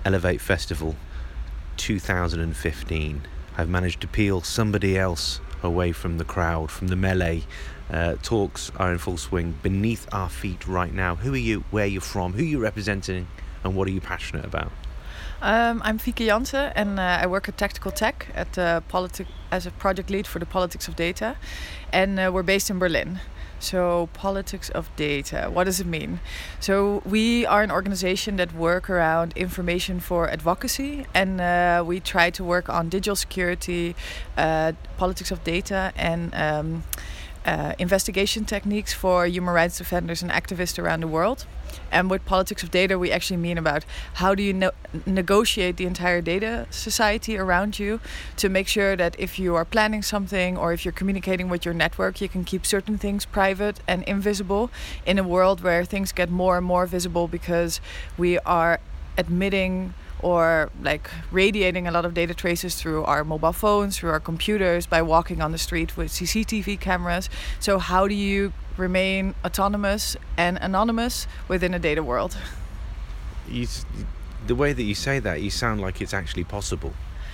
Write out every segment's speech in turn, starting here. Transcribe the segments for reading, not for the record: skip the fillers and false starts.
Elevate Festival 2015. I've managed to peel somebody else away from the crowd, from the melee. Talks are in full swing beneath our feet right now. Who are you? Where are you from? Who are you representing? And what are you passionate about? I'm Fieke Jansen, and I work at Tactical Tech as a project lead for the Politics of Data. And we're based in Berlin. So, Politics of Data, what does it mean? So, we are an organization that work around information for advocacy, and we try to work on digital security, politics of data, and investigation techniques for human rights defenders and activists around the world. And with politics of data, we actually mean about how do you negotiate the entire data society around you to make sure that if you are planning something or if you're communicating with your network, you can keep certain things private and invisible in a world where things get more and more visible because we are admitting or like radiating a lot of data traces through our mobile phones, through our computers, by walking on the street with CCTV cameras. So how do you remain autonomous and anonymous within a data world? The way that you say that, you sound like it's actually possible.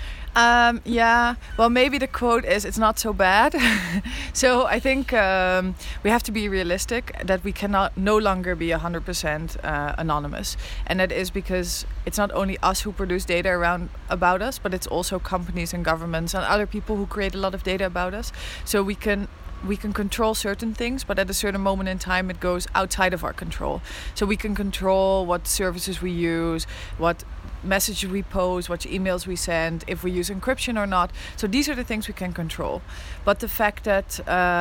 Yeah, well, maybe the quote is, it's not so bad. So I think we have to be realistic that we cannot no longer be 100% anonymous. And that is because it's not only us who produce data about us, but it's also companies and governments and other people who create a lot of data about us. So we can control certain things, but at a certain moment in time it goes outside of our control. So we can control what services we use, what messages we post, what emails we send, if we use encryption or not. So these are the things we can control. But the fact that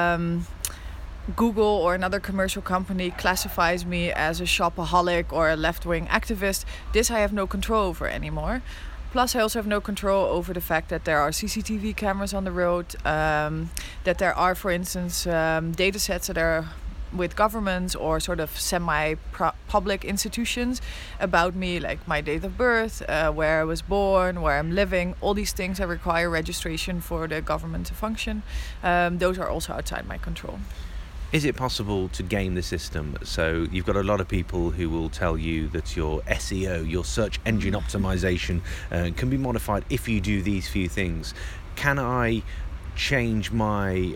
Google or another commercial company classifies me as a shopaholic or a left-wing activist, this I have no control over anymore. Plus, I also have no control over the fact that there are CCTV cameras on the road, that there are, for instance, data sets that are with governments or sort of semi-public institutions about me, like my date of birth, where I was born, where I'm living, all these things that require registration for the government to function. Those are also outside my control. Is it possible to game the system? So you've got a lot of people who will tell you that your SEO, your search engine optimization, can be modified if you do these few things. Can I change my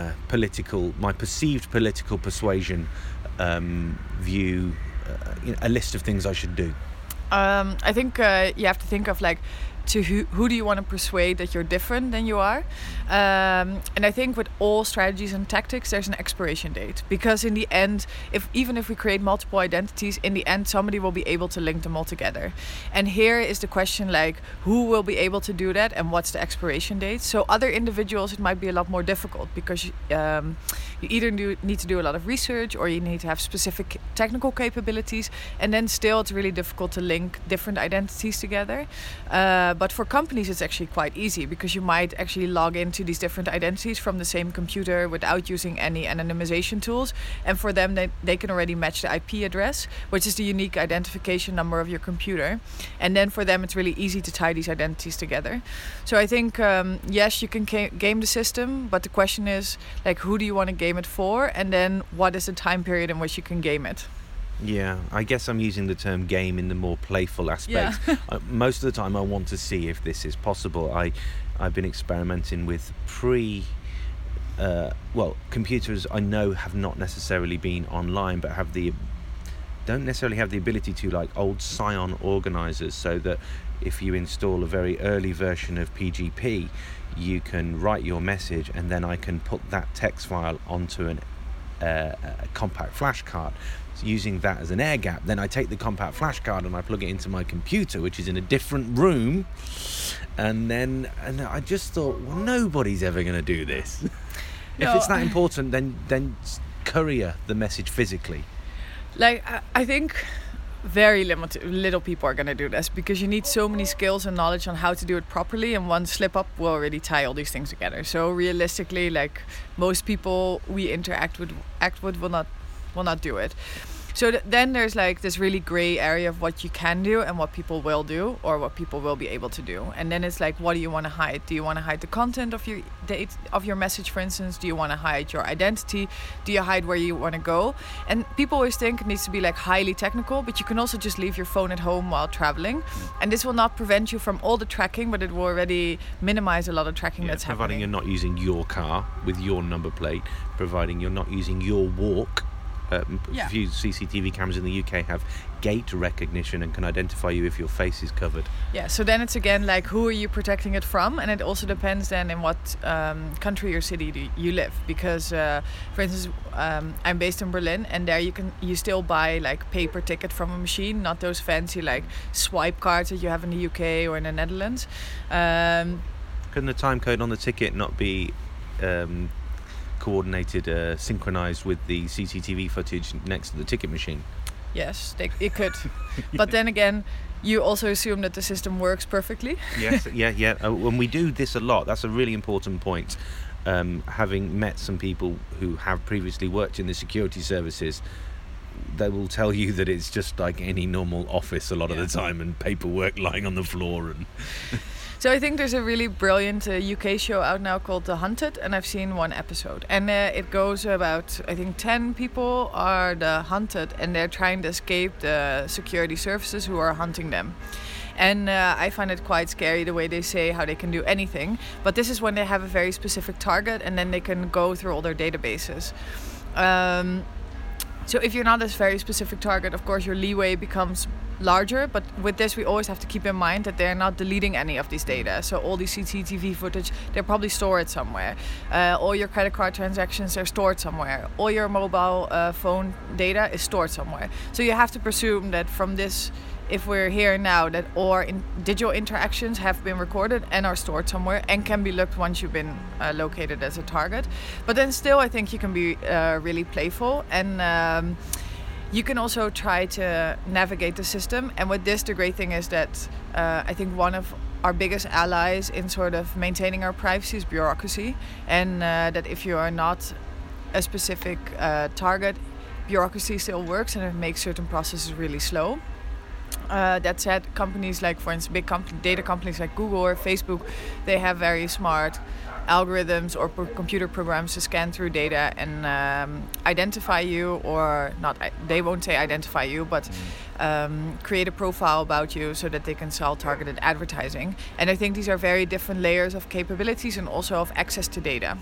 perceived political persuasion view, a list of things I should do? I think you have to think of like, to who do you want to persuade that you're different than you are? And I think with all strategies and tactics, there's an expiration date. Because in the end, even if we create multiple identities, in the end, somebody will be able to link them all together. And here is the question, like, who will be able to do that and what's the expiration date? So other individuals, it might be a lot more difficult because you either need to do a lot of research or you need to have specific technical capabilities. And then still, it's really difficult to link different identities together. But for companies, it's actually quite easy because you might actually log into these different identities from the same computer without using any anonymization tools. And for them, they can already match the IP address, which is the unique identification number of your computer. And then for them, it's really easy to tie these identities together. So I think, yes, you can game the system, but the question is, like, who do you want to game it for? And then what is the time period in which you can game it? Yeah, I guess I'm using the term game in the more playful aspect. Yeah. Most of the time I want to see if this is possible. I've been experimenting with computers I know have not necessarily been online, but don't necessarily have the ability to, like old Psion organizers, so that if you install a very early version of PGP, you can write your message and then I can put that text file onto a compact flash card. Using that as an air gap, then I take the compact flash card and I plug it into my computer, which is in a different room, and I just thought, well, nobody's ever going to do this. If it's that important, then courier the message physically. Like, I think very little people are going to do this because you need so many skills and knowledge on how to do it properly, and one slip up will already tie all these things together. So realistically, like, most people we interact with will not do it. So then there's like this really gray area of what you can do and what people will do, or what people will be able to do. And then it's like, what do you want to hide? Do you want to hide the content of your message, for instance? Do you want to hide your identity? Do you hide where you want to go? And people always think it needs to be like highly technical, but you can also just leave your phone at home while traveling, and this will not prevent you from all the tracking, but it will already minimize a lot of tracking that's happening. Providing you're not using your car with your number plate, providing you're not using your walk. A few CCTV cameras in the UK have gait recognition and can identify you if your face is covered. Yeah, so then it's again like, who are you protecting it from? And it also depends then in what country or city you live. Because, for instance, I'm based in Berlin, and there you still buy like paper ticket from a machine, not those fancy like swipe cards that you have in the UK or in the Netherlands. Can the time code on the ticket not be coordinated, synchronized with the CCTV footage next to the ticket machine? Yes, it could. But then again, you also assume that the system works perfectly. Yes, yeah. When we do this a lot, that's a really important point. Having met some people who have previously worked in the security services, they will tell you that it's just like any normal office a lot of the time, and paperwork lying on the floor. And so I think there's a really brilliant UK show out now called The Hunted, and I've seen one episode. And it goes about, I think 10 people are the hunted, and they're trying to escape the security services who are hunting them. And I find it quite scary the way they say how they can do anything. But this is when they have a very specific target, and then they can go through all their databases. So if you're not a very specific target, of course your leeway becomes larger, but with this we always have to keep in mind that they're not deleting any of these data. So all these CCTV footage, they're probably stored somewhere. All your credit card transactions are stored somewhere. All your mobile phone data is stored somewhere. So you have to presume that from this, if we're here now, that all digital interactions have been recorded and are stored somewhere and can be looked once you've been located as a target. But then still, I think you can be really playful, and you can also try to navigate the system. And with this, the great thing is that I think one of our biggest allies in sort of maintaining our privacy is bureaucracy, and that if you are not a specific target, bureaucracy still works, and it makes certain processes really slow. That said, companies like, for instance, big data companies like Google or Facebook, they have very smart algorithms or computer programs to scan through data and identify you, or not, they won't say identify you, but create a profile about you so that they can sell targeted advertising. And I think these are very different layers of capabilities and also of access to data.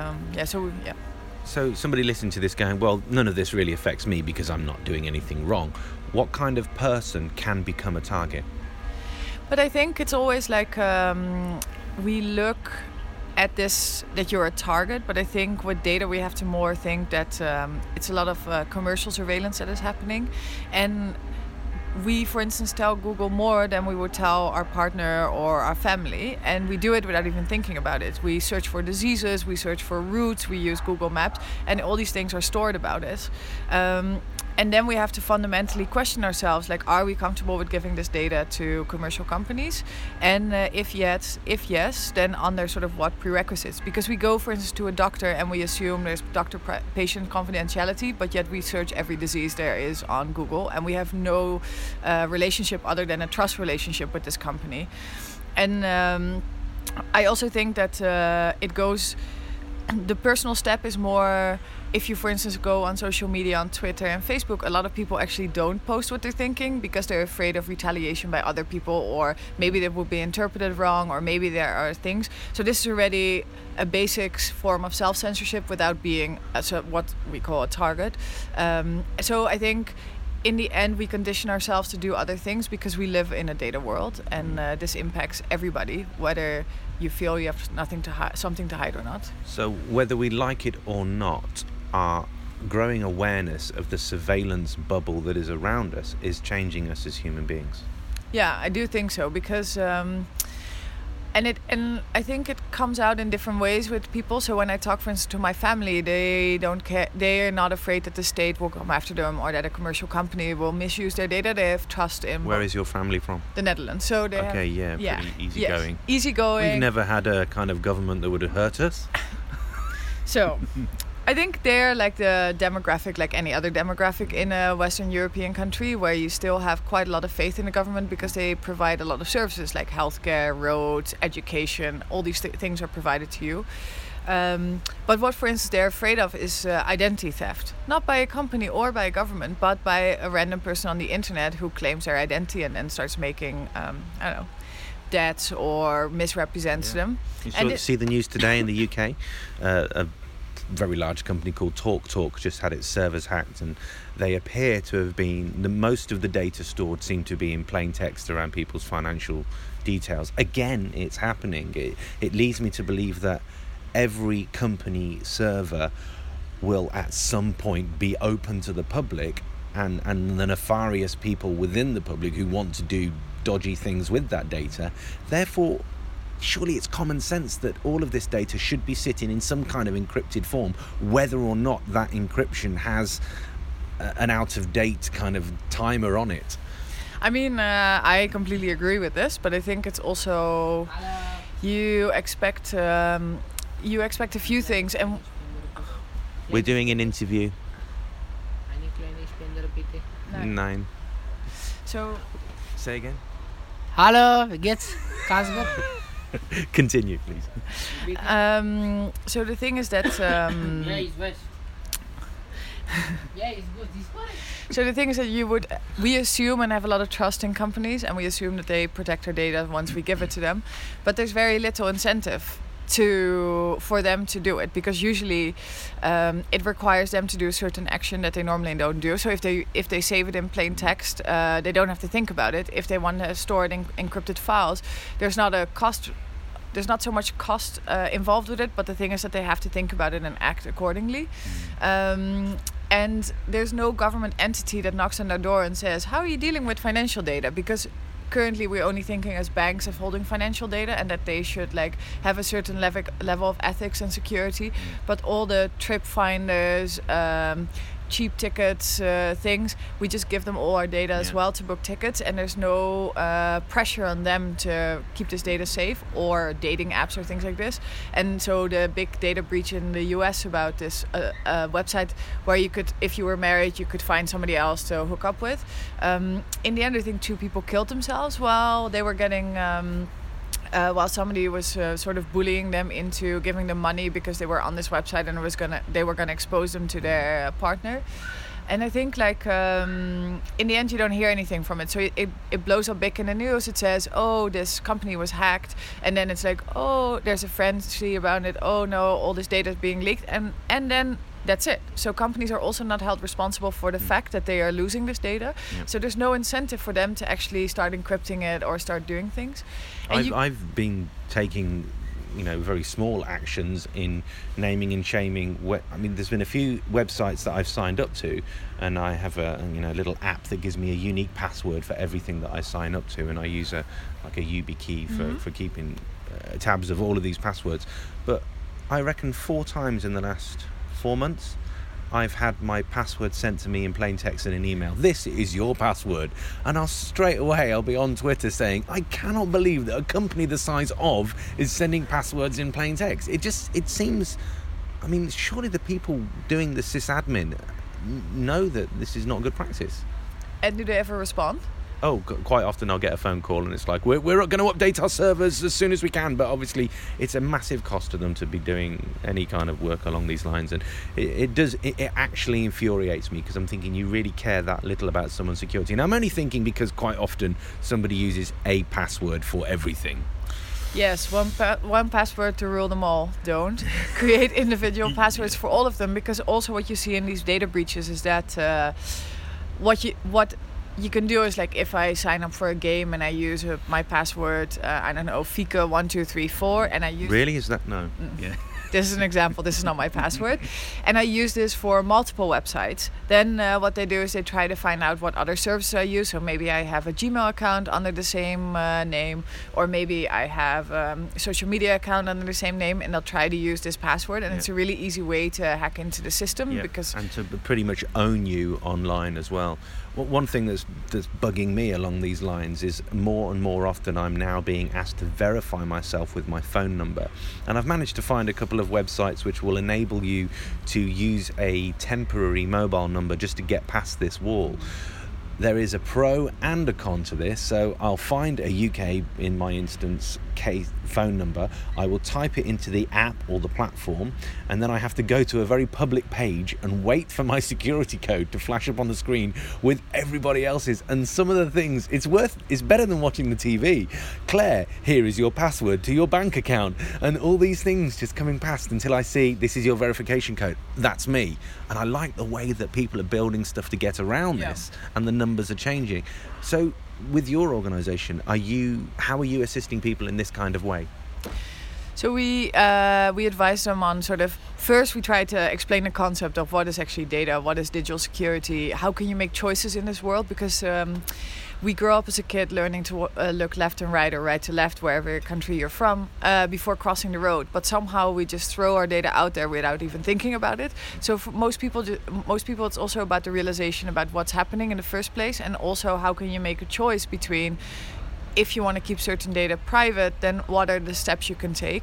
So somebody listening to this going, well, none of this really affects me because I'm not doing anything wrong. What kind of person can become a target? But I think it's always like we look at this, that you're a target, but I think with data we have to more think that it's a lot of commercial surveillance that is happening. And we, for instance, tell Google more than we would tell our partner or our family, and we do it without even thinking about it. We search for diseases, we search for routes, we use Google Maps, and all these things are stored about it. And then we have to fundamentally question ourselves, like, are we comfortable with giving this data to commercial companies? And if yes, then under sort of what prerequisites? Because we go, for instance, to a doctor and we assume there's doctor-patient confidentiality, but yet we search every disease there is on Google, and we have no relationship other than a trust relationship with this company. And I also think that it goes... The personal step is more, if you, for instance, go on social media, on Twitter and Facebook, a lot of people actually don't post what they're thinking because they're afraid of retaliation by other people, or maybe that would be interpreted wrong, or maybe there are things. So this is already a basic form of self-censorship without being what we call a target. So I think in the end we condition ourselves to do other things because we live in a data world, and this impacts everybody, whether you feel you have something to hide or not. So whether we like it or not, our growing awareness of the surveillance bubble that is around us is changing us as human beings. Yeah, I do think so, because and I think it comes out in different ways with people. So when I talk, for instance, to my family, they don't care. They are not afraid that the state will come after them or that a commercial company will misuse their data. They have trust in. Where is your family from? The Netherlands. So they pretty easygoing. Easygoing. We've never had a kind of government that would have hurt us. So I think they're like the demographic, like any other demographic in a Western European country, where you still have quite a lot of faith in the government because they provide a lot of services like healthcare, roads, education. All these things are provided to you. But what, for instance, they're afraid of is identity theft. Not by a company or by a government, but by a random person on the internet who claims their identity and then starts making, debts or misrepresents them. You see the news today in the UK. A very large company called TalkTalk just had its servers hacked, and they appear to have been, most of the data stored seem to be in plain text around people's financial details. Again, it's happening. It leads me to believe that every company server will at some point be open to the public, and the nefarious people within the public who want to do dodgy things with that data. Therefore, surely it's common sense that all of this data should be sitting in some kind of encrypted form, whether or not that encryption has an out-of-date kind of timer on it. I mean, I completely agree with this, but I think it's also you expect a few things, and we're doing an interview. 9. So, say again. Hallo, wie geht's? Ganz gut. Continue, please. So the thing is that. Yeah, it's best. Yeah, it's good. It's fine. So the thing is that we assume and have a lot of trust in companies, and we assume that they protect our data once we give it to them. But there's very little incentive for them to do it, because usually it requires them to do a certain action that they normally don't do. So if they save it in plain text, they don't have to think about it. If they want to store it in encrypted files, there's not so much cost involved with it, but the thing is that they have to think about it and act accordingly. And there's no government entity that knocks on their door and says, how are you dealing with financial data? Because currently we're only thinking as banks of holding financial data, and that they should have a certain level of ethics and security. But all the trip finders, cheap tickets, things, we just give them all our data as well to book tickets, and there's no pressure on them to keep this data safe, or dating apps or things like this. And so the big data breach in the US about this website where you could, if you were married, you could find somebody else to hook up with. In the end, I think 2 people killed themselves while they were getting while somebody was sort of bullying them into giving them money because they were on this website and they were gonna expose them to their partner. And I think in the end you don't hear anything from it. So it blows up big in the news. It says, oh, this company was hacked, and then it's like, oh, there's a frenzy around it. Oh no, all this data is being leaked, and then that's it. So companies are also not held responsible for the fact that they are losing this data. So there's no incentive for them to actually start encrypting it or start doing things. I've been taking, very small actions in naming and shaming. There's been a few websites that I've signed up to, and I have a little app that gives me a unique password for everything that I sign up to, and I use a YubiKey for keeping tabs of all of these passwords. But I reckon 4 times in the last 4 months I've had my password sent to me in plain text in an email. This is your password. And I'll be on Twitter saying, I cannot believe that a company the size of is sending passwords in plain text. It seems, surely the people doing the sysadmin know that this is not good practice. And do they ever respond? Oh, quite often I'll get a phone call and it's like, we're going to update our servers as soon as we can, but obviously it's a massive cost to them to be doing any kind of work along these lines, and it actually infuriates me, because I'm thinking, you really care that little about someone's security? And I'm only thinking because quite often somebody uses a password for everything. Yes, one password to rule them all. Don't create individual passwords for all of them, because also what you see in these data breaches is that what you can do is, like, if I sign up for a game and I use my password, Fieke1234, and I use... Really? Is that? No. Yeah. This is an example. This is not my password. And I use this for multiple websites. Then what they do is they try to find out what other services I use. So maybe I have a Gmail account under the same name, or maybe I have a social media account under the same name, and they'll try to use this password. And it's a really easy way to hack into the system, because... And to pretty much own you online as well. One thing that's bugging me along these lines is more and more often I'm now being asked to verify myself with my phone number, and I've managed to find a couple of websites which will enable you to use a temporary mobile number just to get past this wall. There is a pro and a con to this, so I'll find a UK, in my instance, phone number. I will type it into the app or the platform, and then I have to go to a very public page and wait for my security code to flash up on the screen with everybody else's. And some of the things, it's better than watching the TV. Claire, here is your password to your bank account, and all these things just coming past until I see this is your verification code. That's me. And I like the way that people are building stuff to get around this, and the numbers are changing. So with your organisation, how are you assisting people in this kind of way? So we advise them on sort of, first we try to explain the concept of what is actually data, what is digital security, how can you make choices in this world, because we grew up as a kid learning to look left and right or right to left wherever country you're from before crossing the road, but somehow we just throw our data out there without even thinking about it. So for most people it's also about the realization about what's happening in the first place, and also how can you make a choice between, if you want to keep certain data private, then what are the steps you can take?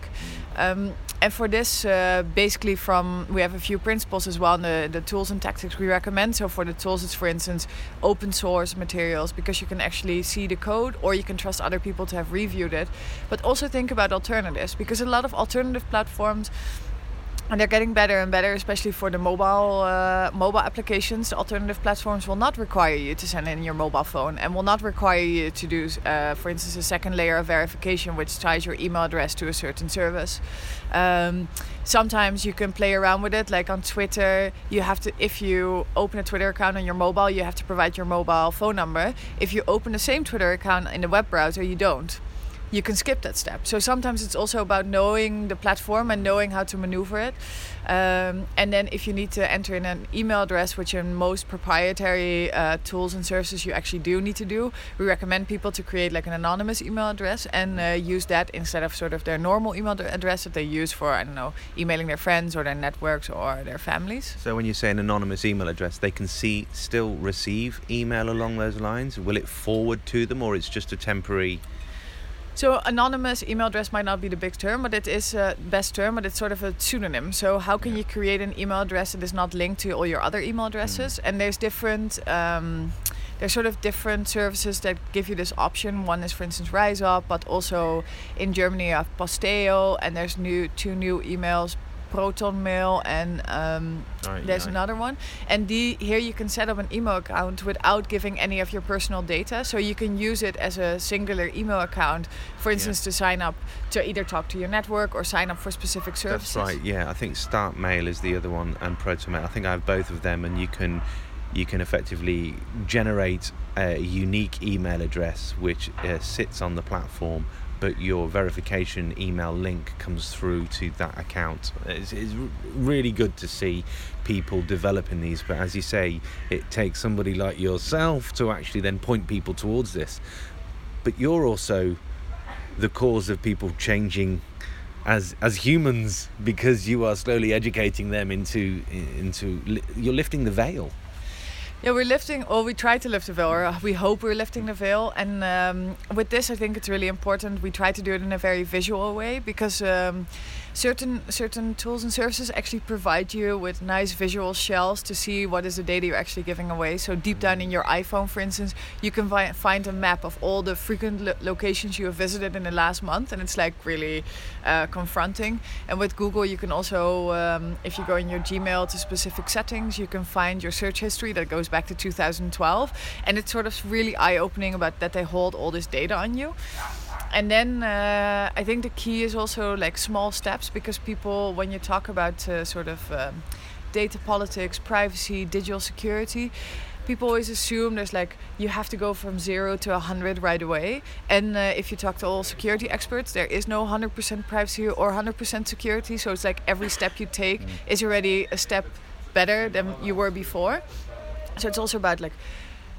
And for this, basically we have a few principles as well, and the tools and tactics we recommend. So for the tools, it's for instance open source materials, because you can actually see the code, or you can trust other people to have reviewed it. But also think about alternatives, because a lot of alternative platforms, and they're getting better and better, especially for the mobile applications. The alternative platforms will not require you to send in your mobile phone, and will not require you to do, for instance, a second layer of verification, which ties your email address to a certain service. Sometimes you can play around with it, like on Twitter. You have to, if you open a Twitter account on your mobile, you have to provide your mobile phone number. If you open the same Twitter account in the web browser, you don't. You can skip that step. So sometimes it's also about knowing the platform and knowing how to maneuver it. And then if you need to enter in an email address, which in most proprietary tools and services you actually do need to do, we recommend people to create like an anonymous email address and use that instead of sort of their normal email address that they use for, I don't know, emailing their friends or their networks or their families. So when you say an anonymous email address, they can still receive email along those lines? Will it forward to them, or it's just a temporary... So anonymous email address might not be the best term, but it is best term, but it's sort of a pseudonym. So how can you create an email address that is not linked to all your other email addresses? And there's different, there's sort of different services that give you this option. One is, for instance, RiseUp, but also in Germany you have Posteo, and there's two new emails, ProtonMail, and there's another one. And here you can set up an email account without giving any of your personal data. So you can use it as a singular email account, for instance, to sign up to either talk to your network or sign up for specific services. That's right, yeah. I think StartMail is the other one, and ProtonMail. I think I have both of them, and you can effectively generate a unique email address which sits on the platform, but your verification email link comes through to that account. It's really good to see people developing these, but as you say, it takes somebody like yourself to actually then point people towards this. But you're also the cause of people changing as humans, because you are slowly educating them into you're lifting the veil. Yeah, we try to lift the veil, or we hope we're lifting the veil. And with this, I think it's really important. We try to do it in a very visual way, because certain tools and services actually provide you with nice visual shells to see what is the data you're actually giving away. So deep down in your iPhone, for instance, you can find a map of all the frequent locations you have visited in the last month, and it's like really confronting. And with Google, you can also, if you go in your Gmail to specific settings, you can find your search history that goes back to 2012, and it's sort of really eye-opening about that they hold all this data on you. And then I think the key is also like small steps, because people, when you talk about sort of data politics, privacy, digital security, people always assume there's like, you have to go from 0 to 100 right away. And if you talk to all security experts, there is no 100% privacy or 100% security. So it's like every step you take is already a step better than you were before. So it's also about like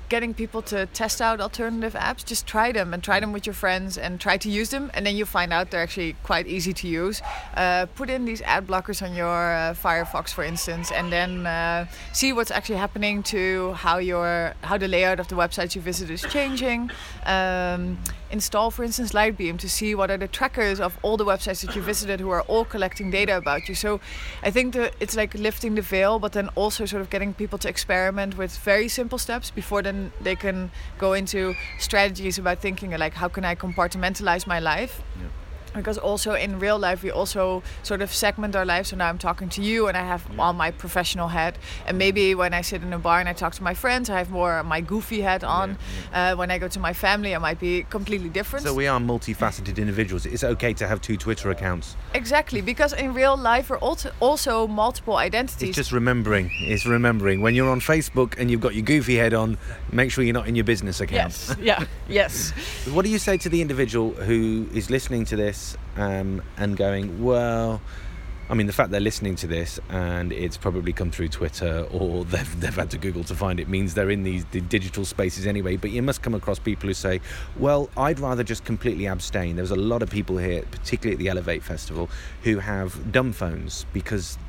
getting people to test out alternative apps. Just try them and try them with your friends and try to use them, and then you find out they're actually quite easy to use. Put in these ad blockers on your Firefox, for instance, and then see what's actually happening to how the layout of the websites you visit is changing. Install, for instance, Lightbeam to see what are the trackers of all the websites that you visited who are all collecting data about you. So I think that it's like lifting the veil, but then also sort of getting people to experiment with very simple steps before then they can go into strategies about thinking like, how can I compartmentalize my life? Yeah. Because also in real life we also sort of segment our lives. So now I'm talking to you and I have on my professional hat, and maybe when I sit in a bar and I talk to my friends, I have more my goofy hat on. When I go to my family, I might be completely different. So we are multifaceted individuals. It's okay to have 2 Twitter accounts. Exactly, because in real life we're also multiple identities. It's just remembering. It's remembering. When you're on Facebook and you've got your goofy head on, make sure you're not in your business account. Yes, yeah, yes. What do you say to the individual who is listening to this and going, well, I mean, the fact they're listening to this and it's probably come through Twitter or they've had to Google to find it means they're in the digital spaces anyway, but you must come across people who say, well, I'd rather just completely abstain. There's a lot of people here, particularly at the Elevate Festival, who have dumb phones because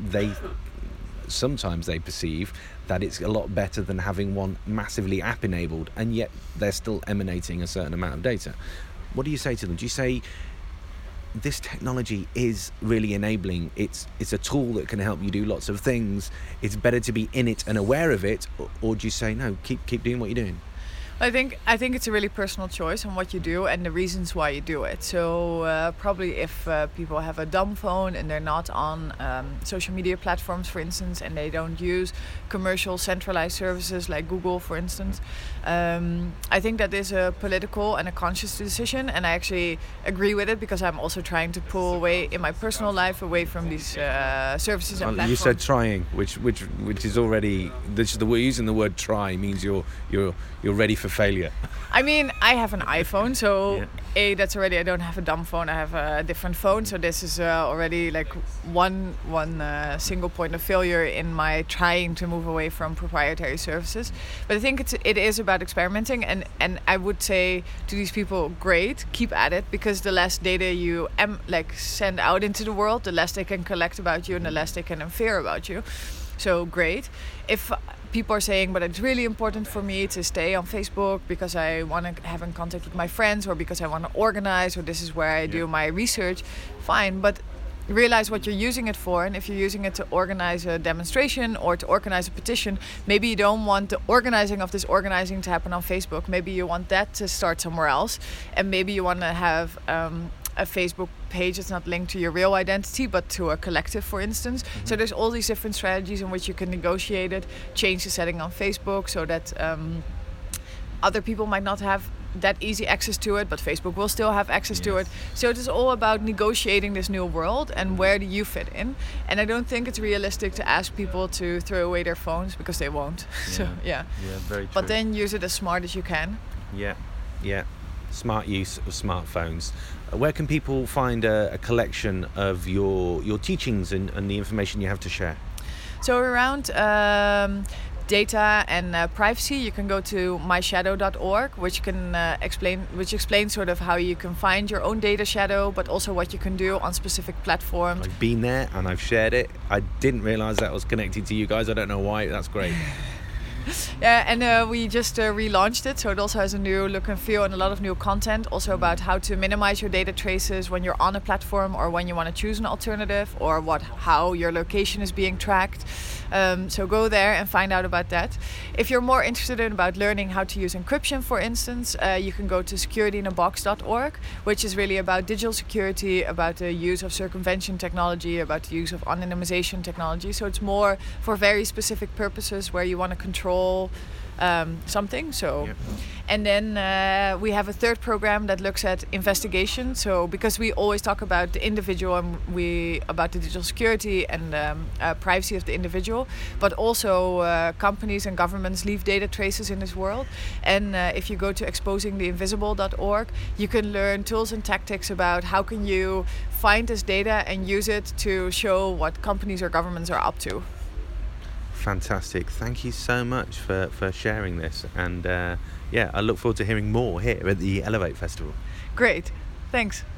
sometimes they perceive that it's a lot better than having one massively app enabled, and yet they're still emanating a certain amount of data. What do you say to them? Do you say this technology is really enabling, it's a tool that can help you do lots of things, it's better to be in it and aware of it, or do you say no, keep doing what you're doing? I think it's a really personal choice on what you do and the reasons why you do it. So probably if people have a dumb phone and they're not on social media platforms, for instance, and they don't use commercial centralized services like Google, for instance, I think that is a political and a conscious decision, and I actually agree with it because I'm also trying to pull away in my personal life away from these services and platforms. You said trying, which is already, we're using the word try means you're ready for failure. I mean, I have an iPhone, so that's already, I don't have a dumb phone, I have a different phone, so this is already like one single point of failure in my trying to move away from proprietary services. But I think it is about experimenting, and I would say to these people, great, keep at it, because the less data you send out into the world, the less they can collect about you and the less they can infer about you. So great. If people are saying, but it's really important for me to stay on Facebook because I want to have in contact with my friends, or because I want to organize, or this is where I do my research, fine, but realize what you're using it for. And if you're using it to organize a demonstration or to organize a petition, maybe you don't want the organizing of this organizing to happen on Facebook. Maybe you want that to start somewhere else, and maybe you want to have a Facebook page that's not linked to your real identity but to a collective, for instance. Mm-hmm. So there's all these different strategies in which you can negotiate it, change the setting on Facebook so that other people might not have that easy access to it, but Facebook will still have access to it. So it is all about negotiating this new world and where do you fit in. And I don't think it's realistic to ask people to throw away their phones, because they won't. So yeah, very true. But then use it as smart as you can. Yeah. Smart use of smartphones. Where can people find a collection of your teachings and the information you have to share? So around data and privacy, you can go to myshadow.org, which explains sort of how you can find your own data shadow, but also what you can do on specific platforms. I've been there and I've shared it. I didn't realize that was connected to you guys. I don't know why. That's great. Yeah, and we just relaunched it, so it also has a new look and feel and a lot of new content, also about how to minimize your data traces when you're on a platform or when you want to choose an alternative, or how your location is being tracked. So go there and find out about that. If you're more interested in about learning how to use encryption, for instance, you can go to securityinabox.org, which is really about digital security, about the use of circumvention technology, about the use of anonymization technology. So it's more for very specific purposes where you want to control something. So, and then we have a third program that looks at investigation. So because we always talk about the individual and about the digital security and privacy of the individual, but also companies and governments leave data traces in this world. And if you go to exposingtheinvisible.org, you can learn tools and tactics about how can you find this data and use it to show what companies or governments are up to. Fantastic. Thank you so much for sharing this. And I look forward to hearing more here at the Elevate Festival. Great. Thanks.